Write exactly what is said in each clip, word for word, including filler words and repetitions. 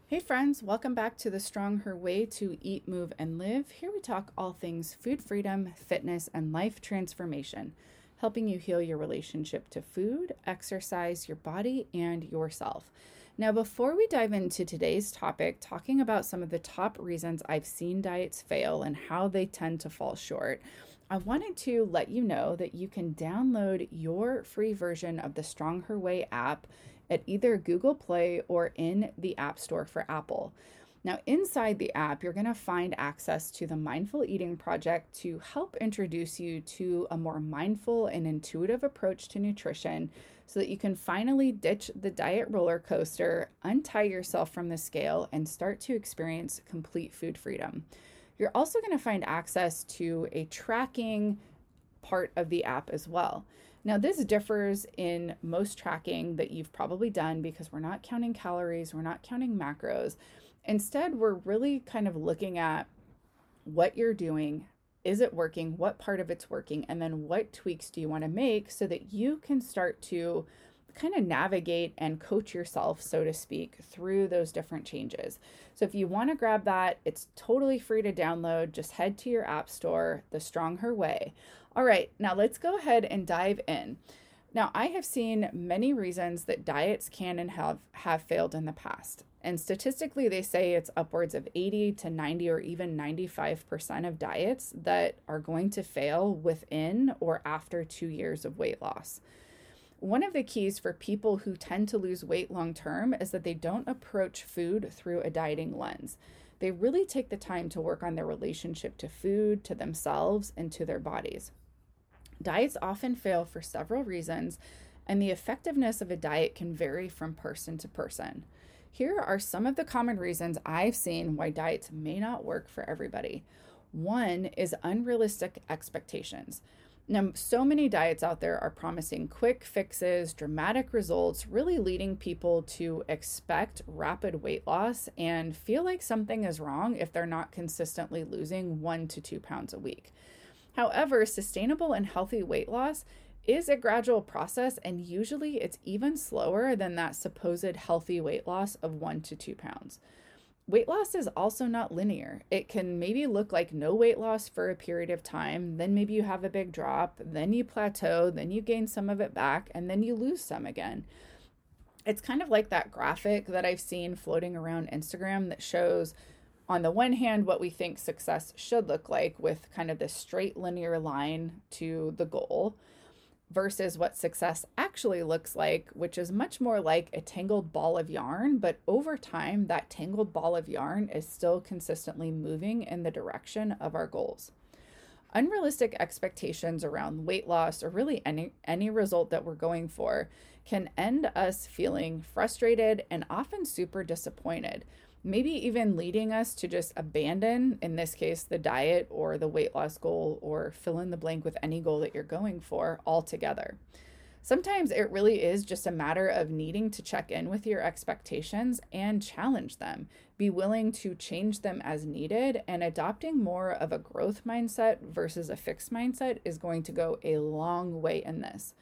Hey friends, welcome back to the Strong Her Way to Eat, Move, and Live. Here we talk all things food freedom, fitness, and life transformation, helping you heal your relationship to food, exercise, your body, and yourself. Now, before we dive into today's topic, talking about some of the top reasons I've seen diets fail and how they tend to fall short, I wanted to let you know that you can download your free version of the Strong Her Way app at either Google Play or in the App Store for Apple. Now, inside the app, you're going to find access to the Mindful Eating Project to help introduce you to a more mindful and intuitive approach to nutrition so that you can finally ditch the diet roller coaster, untie yourself from the scale, and start to experience complete food freedom. You're also going to find access to a tracking part of the app as well. Now, this differs in most tracking that you've probably done because we're not counting calories, we're not counting macros. Instead, we're really kind of looking at what you're doing. Is it working? What part of it's working? And then what tweaks do you want to make so that you can start to kind of navigate and coach yourself, so to speak, through those different changes. So if you want to grab that, it's totally free to download. Just head to your app store, The Strong Her Way. All right, now let's go ahead and dive in. Now, I have seen many reasons that diets can and have, have failed in the past. And statistically, they say it's upwards of eighty to ninety or even ninety-five percent of diets that are going to fail within or after two years of weight loss. One of the keys for people who tend to lose weight long term is that they don't approach food through a dieting lens. They really take the time to work on their relationship to food, to themselves, and to their bodies. Diets often fail for several reasons, and the effectiveness of a diet can vary from person to person. Here are some of the common reasons I've seen why diets may not work for everybody. One is unrealistic expectations. Now, so many diets out there are promising quick fixes, dramatic results, really leading people to expect rapid weight loss and feel like something is wrong if they're not consistently losing one to two pounds a week. However, sustainable and healthy weight loss is a gradual process, and usually it's even slower than that supposed healthy weight loss of one to two pounds. Weight loss is also not linear. It can maybe look like no weight loss for a period of time, then maybe you have a big drop, then you plateau, then you gain some of it back, and then you lose some again. It's kind of like that graphic that I've seen floating around Instagram that shows, on the one hand, what we think success should look like with kind of this straight linear line to the goal, versus what success actually looks like, which is much more like a tangled ball of yarn, but over time, that tangled ball of yarn is still consistently moving in the direction of our goals. Unrealistic expectations around weight loss, or really any, any result that we're going for, can end us feeling frustrated and often super disappointed, maybe even leading us to just abandon, in this case, the diet or the weight loss goal, or fill in the blank with any goal that you're going for altogether. Sometimes it really is just a matter of needing to check in with your expectations and challenge them. Be willing to change them as needed, and adopting more of a growth mindset versus a fixed mindset is going to go a long way in this.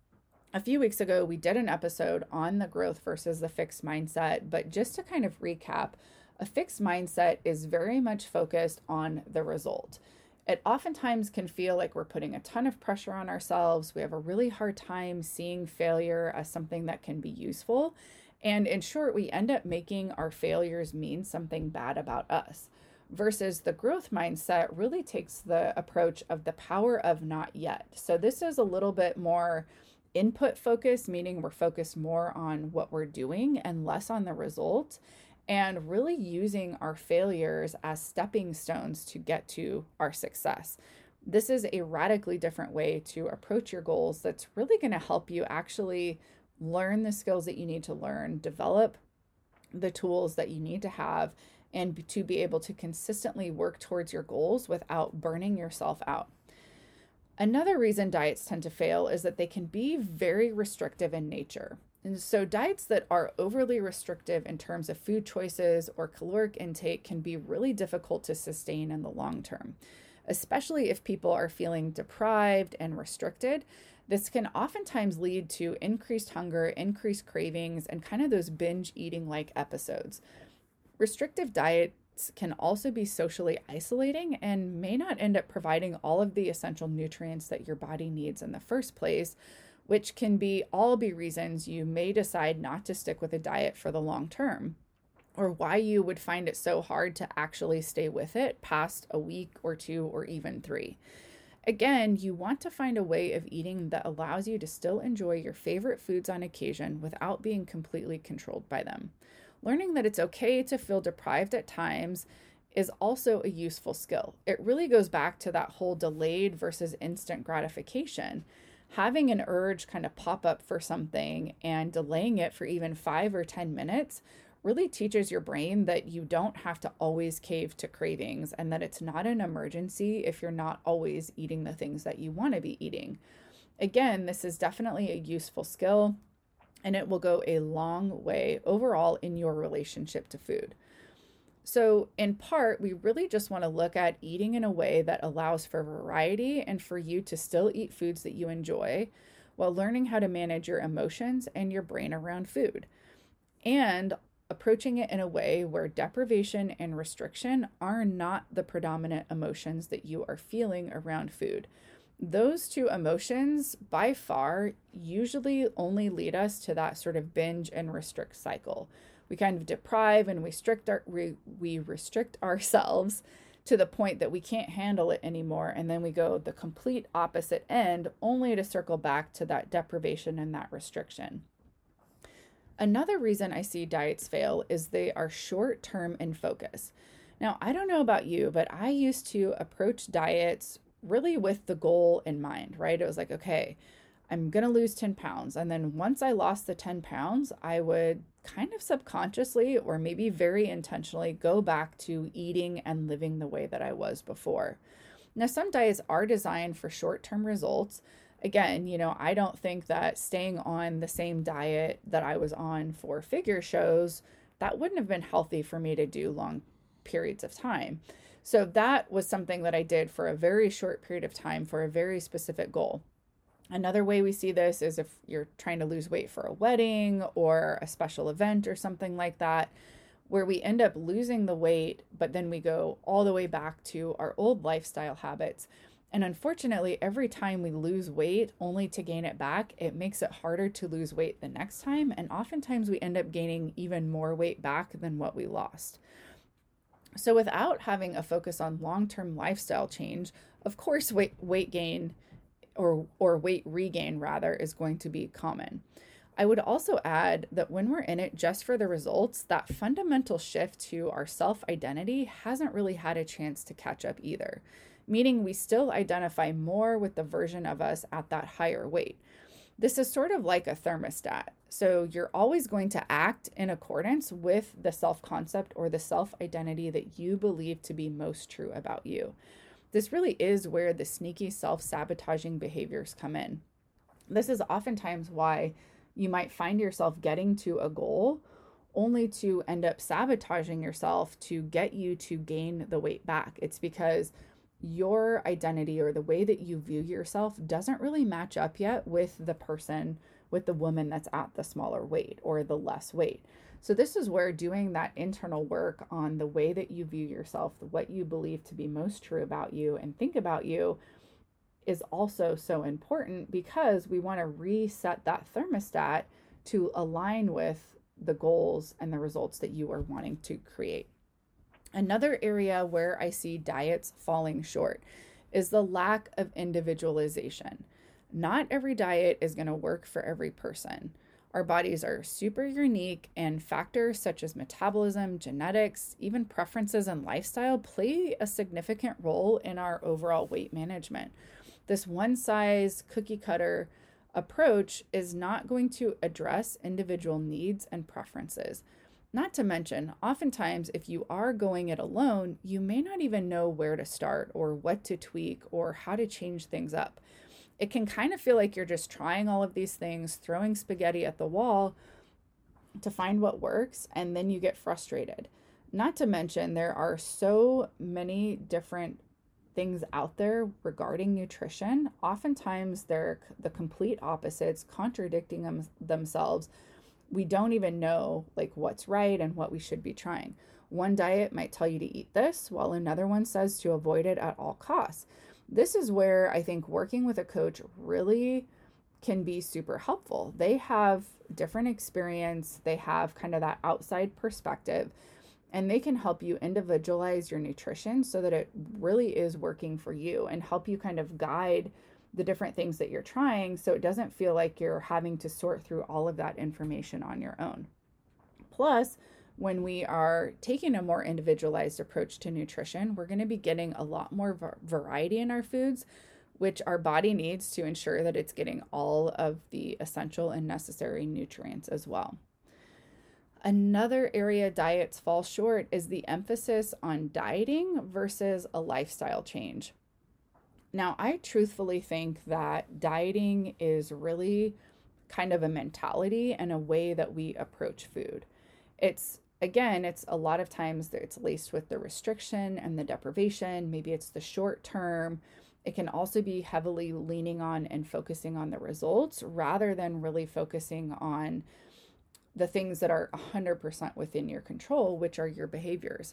A few weeks ago, we did an episode on the growth versus the fixed mindset, but just to kind of recap, a fixed mindset is very much focused on the result. It oftentimes can feel like we're putting a ton of pressure on ourselves. We have a really hard time seeing failure as something that can be useful. And in short, we end up making our failures mean something bad about us. Versus the growth mindset really takes the approach of the power of not yet. So this is a little bit more input focused, meaning we're focused more on what we're doing and less on the result, and really using our failures as stepping stones to get to our success. This is a radically different way to approach your goals that's really going to help you actually learn the skills that you need to learn, develop the tools that you need to have, and to be able to consistently work towards your goals without burning yourself out. Another reason diets tend to fail is that they can be very restrictive in nature. And so diets that are overly restrictive in terms of food choices or caloric intake can be really difficult to sustain in the long term, especially if people are feeling deprived and restricted. This can oftentimes lead to increased hunger, increased cravings, and kind of those binge eating like episodes. Restrictive diets can also be socially isolating and may not end up providing all of the essential nutrients that your body needs in the first place, which can be all be reasons you may decide not to stick with a diet for the long term, or why you would find it so hard to actually stay with it past a week or two or even three. Again, you want to find a way of eating that allows you to still enjoy your favorite foods on occasion without being completely controlled by them. Learning that it's okay to feel deprived at times is also a useful skill. It really goes back to that whole delayed versus instant gratification. Having an urge kind of pop up for something and delaying it for even five or ten minutes really teaches your brain that you don't have to always cave to cravings and that it's not an emergency if you're not always eating the things that you want to be eating. Again, this is definitely a useful skill, and it will go a long way overall in your relationship to food. So in part, we really just want to look at eating in a way that allows for variety and for you to still eat foods that you enjoy while learning how to manage your emotions and your brain around food. And approaching it in a way where deprivation and restriction are not the predominant emotions that you are feeling around food. Those two emotions, by far, usually only lead us to that sort of binge and restrict cycle. We kind of deprive and we restrict, our, we, we restrict ourselves to the point that we can't handle it anymore, and then we go the complete opposite end, only to circle back to that deprivation and that restriction. Another reason I see diets fail is they are short-term in focus. Now, I don't know about you, but I used to approach diets really with the goal in mind, right? It was like, okay, I'm going to lose ten pounds. And then once I lost the ten pounds, I would kind of subconsciously or maybe very intentionally go back to eating and living the way that I was before. Now, some diets are designed for short-term results. Again, you know, I don't think that staying on the same diet that I was on for figure shows, that wouldn't have been healthy for me to do long periods of time. So that was something that I did for a very short period of time for a very specific goal. Another way we see this is if you're trying to lose weight for a wedding or a special event or something like that, where we end up losing the weight, but then we go all the way back to our old lifestyle habits. And unfortunately, every time we lose weight only to gain it back, it makes it harder to lose weight the next time. And oftentimes we end up gaining even more weight back than what we lost. So without having a focus on long-term lifestyle change, of course, weight, weight gain or, or weight regain rather is going to be common. I would also add that when we're in it just for the results, that fundamental shift to our self-identity hasn't really had a chance to catch up either. Meaning we still identify more with the version of us at that higher weight. This is sort of like a thermostat. So you're always going to act in accordance with the self-concept or the self-identity that you believe to be most true about you. This really is where the sneaky self-sabotaging behaviors come in. This is oftentimes why you might find yourself getting to a goal only to end up sabotaging yourself to get you to gain the weight back. It's because your identity or the way that you view yourself doesn't really match up yet with the person, with the woman that's at the smaller weight or the less weight. So this is where doing that internal work on the way that you view yourself, what you believe to be most true about you and think about you, is also so important, because we want to reset that thermostat to align with the goals and the results that you are wanting to create. Another area where I see diets falling short is the lack of individualization. Not every diet is going to work for every person. Our bodies are super unique, and factors such as metabolism, genetics, even preferences and lifestyle play a significant role in our overall weight management. This one size cookie cutter approach is not going to address individual needs and preferences. Not to mention, oftentimes, if you are going it alone, you may not even know where to start or what to tweak or how to change things up. It can kind of feel like you're just trying all of these things, throwing spaghetti at the wall to find what works, and then you get frustrated. Not to mention, there are so many different things out there regarding nutrition. Oftentimes, they're the complete opposites, contradicting them, themselves. we don't even know like what's right and what we should be trying. One diet might tell you to eat this, while another one says to avoid it at all costs. This is where I think working with a coach really can be super helpful. They have different experience, they have kind of that outside perspective, and they can help you individualize your nutrition so that it really is working for you and help you kind of guide the different things that you're trying so it doesn't feel like you're having to sort through all of that information on your own. Plus, when we are taking a more individualized approach to nutrition, we're going to be getting a lot more variety in our foods, which our body needs to ensure that it's getting all of the essential and necessary nutrients as well. Another area diets fall short is the emphasis on dieting versus a lifestyle change. Now, I truthfully think that dieting is really kind of a mentality and a way that we approach food. It's Again, it's a lot of times that it's laced with the restriction and the deprivation. Maybe it's the short term. It can also be heavily leaning on and focusing on the results rather than really focusing on the things that are one hundred percent within your control, which are your behaviors.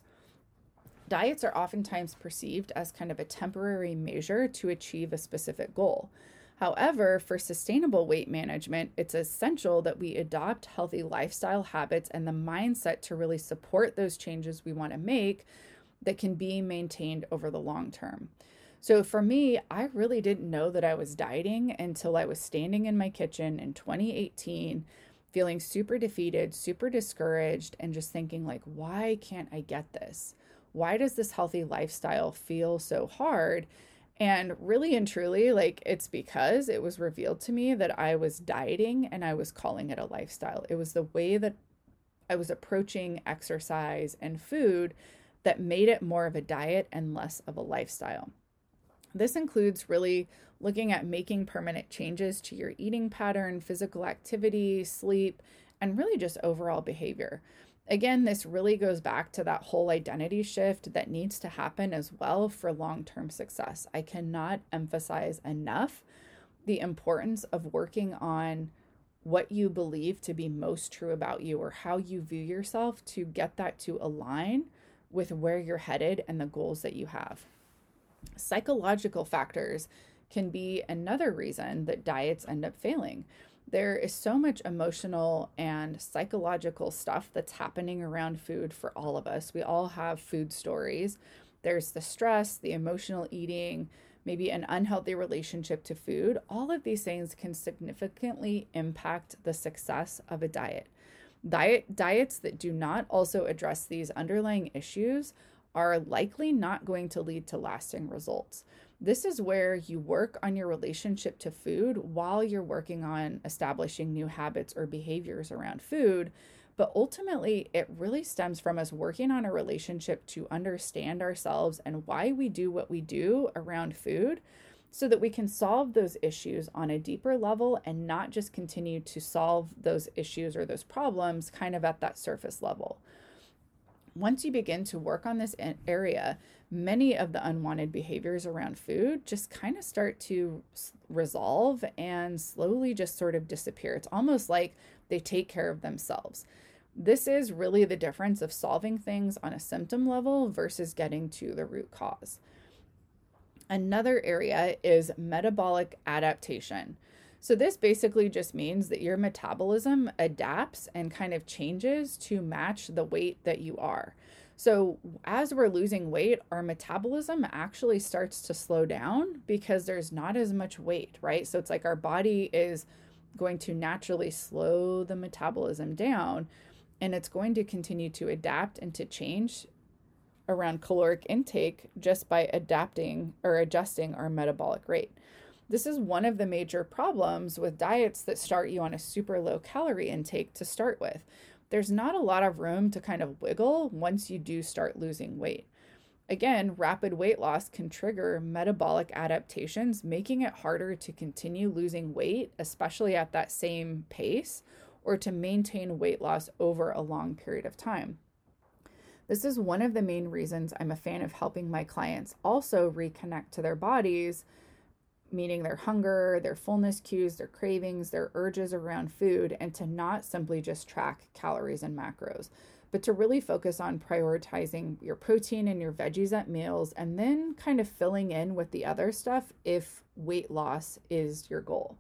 Diets are oftentimes perceived as kind of a temporary measure to achieve a specific goal. However, for sustainable weight management, it's essential that we adopt healthy lifestyle habits and the mindset to really support those changes we want to make that can be maintained over the long term. So for me, I really didn't know that I was dieting until I was standing in my kitchen in twenty eighteen, feeling super defeated, super discouraged, and just thinking like, why can't I get this? Why does this healthy lifestyle feel so hard? And really and truly, like, it's because it was revealed to me that I was dieting and I was calling it a lifestyle. It was the way that I was approaching exercise and food that made it more of a diet and less of a lifestyle. This includes really looking at making permanent changes to your eating pattern, physical activity, sleep, and really just overall behavior. Again, this really goes back to that whole identity shift that needs to happen as well for long-term success. I cannot emphasize enough the importance of working on what you believe to be most true about you or how you view yourself to get that to align with where you're headed and the goals that you have. Psychological factors can be another reason that diets end up failing. There is so much emotional and psychological stuff that's happening around food for all of us. We all have food stories. There's the stress, the emotional eating, maybe an unhealthy relationship to food. All of these things can significantly impact the success of a diet. Diet diets that do not also address these underlying issues are likely not going to lead to lasting results. This is where you work on your relationship to food while you're working on establishing new habits or behaviors around food. But ultimately, it really stems from us working on a relationship to understand ourselves and why we do what we do around food so that we can solve those issues on a deeper level and not just continue to solve those issues or those problems kind of at that surface level. Once you begin to work on this area, many of the unwanted behaviors around food just kind of start to resolve and slowly just sort of disappear. It's almost like they take care of themselves. This is really the difference of solving things on a symptom level versus getting to the root cause. Another area is metabolic adaptation. So this basically just means that your metabolism adapts and kind of changes to match the weight that you are. So as we're losing weight, our metabolism actually starts to slow down because there's not as much weight, right? So it's like our body is going to naturally slow the metabolism down, and it's going to continue to adapt and to change around caloric intake just by adapting or adjusting our metabolic rate. This is one of the major problems with diets that start you on a super low calorie intake to start with. There's not a lot of room to kind of wiggle once you do start losing weight. Again, rapid weight loss can trigger metabolic adaptations, making it harder to continue losing weight, especially at that same pace, or to maintain weight loss over a long period of time. This is one of the main reasons I'm a fan of helping my clients also reconnect to their bodies meaning their hunger, their fullness cues, their cravings, their urges around food, and to not simply just track calories and macros, but to really focus on prioritizing your protein and your veggies at meals, and then kind of filling in with the other stuff if weight loss is your goal.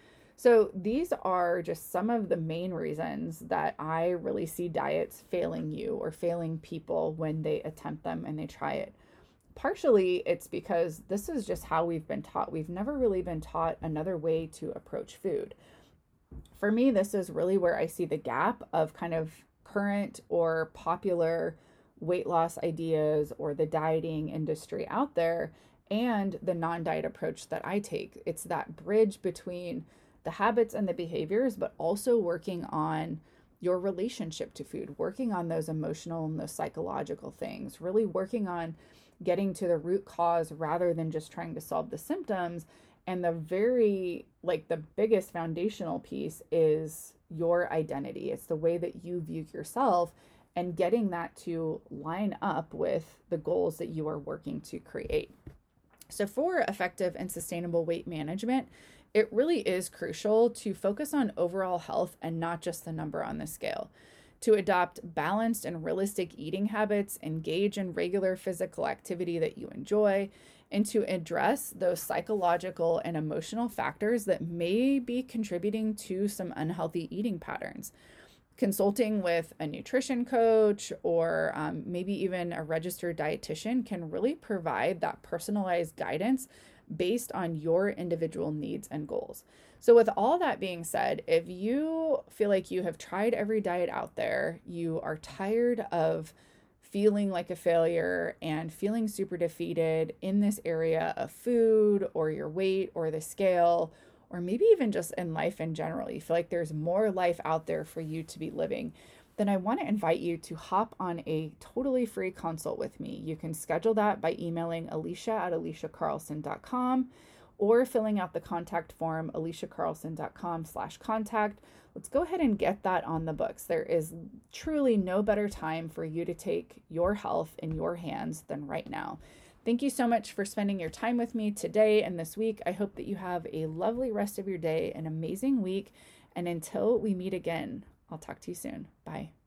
So these are just some of the main reasons that I really see diets failing you or failing people when they attempt them and they try it. Partially, it's because this is just how we've been taught. We've never really been taught another way to approach food. For me, this is really where I see the gap of kind of current or popular weight loss ideas or the dieting industry out there and the non-diet approach that I take. It's that bridge between the habits and the behaviors, but also working on your relationship to food, working on those emotional and those psychological things, really working on getting to the root cause rather than just trying to solve the symptoms. And the very, like the biggest foundational piece is your identity. It's the way that you view yourself and getting that to line up with the goals that you are working to create. So for effective and sustainable weight management, it really is crucial to focus on overall health and not just the number on the scale. To adopt balanced and realistic eating habits, engage in regular physical activity that you enjoy, and to address those psychological and emotional factors that may be contributing to some unhealthy eating patterns. Consulting with a nutrition coach or um, maybe even a registered dietitian can really provide that personalized guidance based on your individual needs and goals. So with all that being said, if you feel like you have tried every diet out there, you are tired of feeling like a failure and feeling super defeated in this area of food or your weight or the scale, or maybe even just in life in general, you feel like there's more life out there for you to be living, then I want to invite you to hop on a totally free consult with me. You can schedule that by emailing Alicia at alicia carlson dot com or filling out the contact form, alicia carlson dot com slash contact. Let's go ahead and get that on the books. There is truly no better time for you to take your health in your hands than right now. Thank you so much for spending your time with me today and this week. I hope that you have a lovely rest of your day, an amazing week, and until we meet again, I'll talk to you soon. Bye.